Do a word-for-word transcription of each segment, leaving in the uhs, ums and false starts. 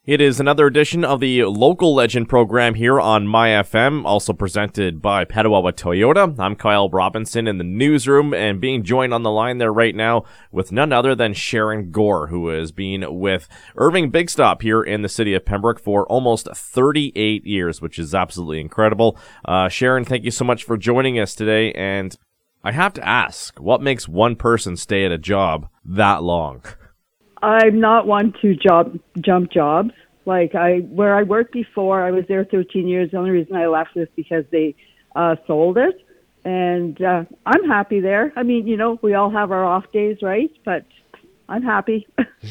It is another edition of the Local Legend program here on My F M, also presented by Petawawa Toyota. I'm Kyle Robinson in the newsroom, and being joined on the line there right now with none other than Sharon Gore, who has been with Irving Big Stop here in the city of Pembroke for almost thirty-eight years, which is absolutely incredible. Uh, Sharon, thank you so much for joining us today, and I have to ask, what makes one person stay at a job that long? I'm not one to job jump jobs. Like I, where I worked before, I was there thirteen years. The only reason I left was because they uh, sold it, and uh, I'm happy there. I mean, you know, we all have our off days, right? But I'm happy.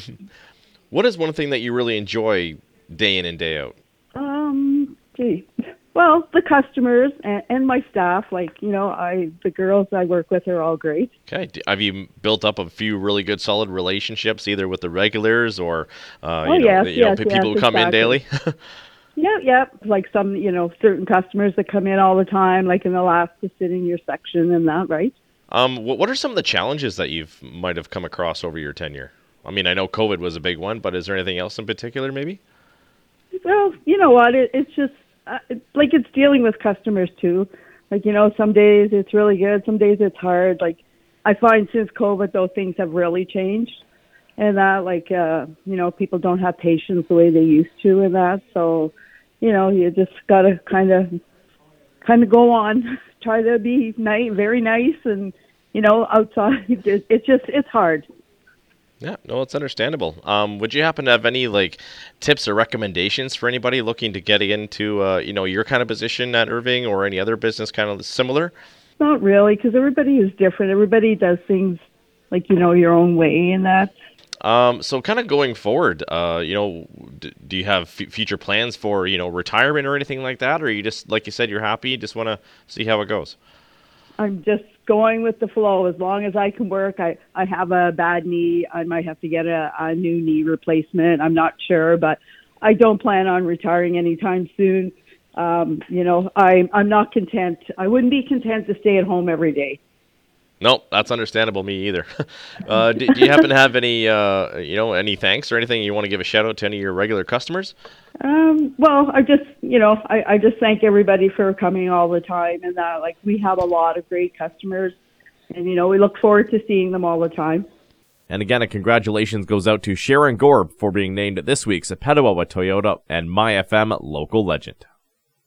What is one thing that you really enjoy day in and day out? Um, gee. Well, the customers and, and my staff, like, you know, I the girls I work with are all great. Okay. D- Have you built up a few really good, solid relationships, either with the regulars or, uh, Oh, you know, yes, you know, yes, p- people yes, who come in exactly. daily? Yeah, yeah. Like some, you know, certain customers that come in all the time, like in the last to sit in your section and that, right? um, what, what are some of the challenges that you've might have come across over your tenure? I mean, I know COVID was a big one, but is there anything else in particular, maybe? Well, you know what? It, it's just uh, it's like it's dealing with customers too. Like, you know, some days it's really good, some days it's hard. Like, I find since COVID, those things have really changed, and that, like, uh, you know, people don't have patience the way they used to, and that. So, you know, you just gotta kind of, kind of go on, try to be nice, very nice, and you know, outside, it, it's just it's hard. Yeah, no, it's understandable. Um, would you happen to have any like tips or recommendations for anybody looking to get into, uh, you know, your kind of position at Irving or any other business kind of similar? Not really, because everybody is different. Everybody does things like, you know, your own way and that. Um, so kind of going forward, uh, you know, d- do you have f- future plans for, you know, retirement or anything like that? Or you just, like you said, you're happy, just want to see how it goes? I'm just going with the flow. As long as I can work, I, I have a bad knee. I might have to get a, a new knee replacement. I'm not sure, but I don't plan on retiring anytime soon. Um, you know, I, I'm not content. I wouldn't be content to stay at home every day. Nope, that's understandable. Me either. uh, do, do you happen to have any, uh, you know, any thanks or anything you want to give a shout out to any of your regular customers? Um, well, I just, you know, I, I just thank everybody for coming all the time, and that, like, we have a lot of great customers, and, you know, we look forward to seeing them all the time. And again, a congratulations goes out to Sharon Gore for being named this week's Petawawa Toyota and My F M Local Legend.